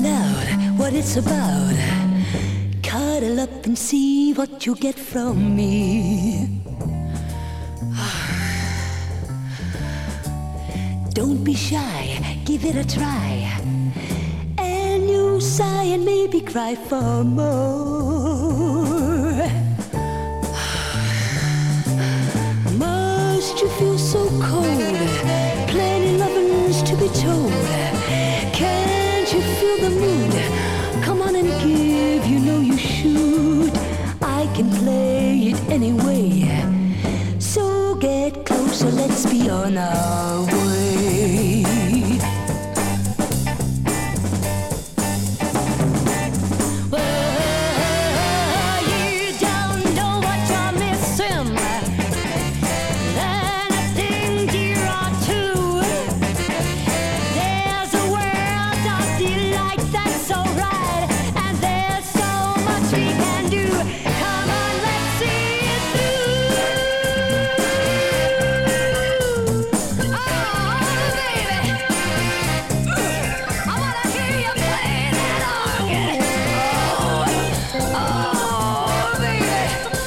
find out what it's about. Cuddle up and see what you get from me. Don't be shy, give it a try. And you sigh and maybe cry for more. Must you feel so cold? Plenty lovers to be told. Can't you feel the mood? Come on and give, you know you should. I can play it anyway. So get closer, let's be on our way. Well, you don't know what you're missing. Then I think you ought to. There's a world of delight that's so right, and there's so much we can do. Come on, let's see it through. Oh, baby, I wanna hear you play that organ. Oh, baby.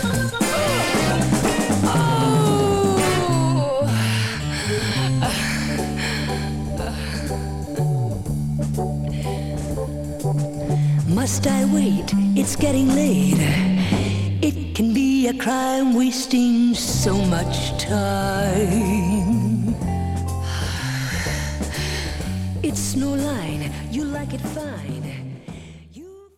Must I wait? It's getting late. It can be a crime wasting so much time. It's no line, you like it fine.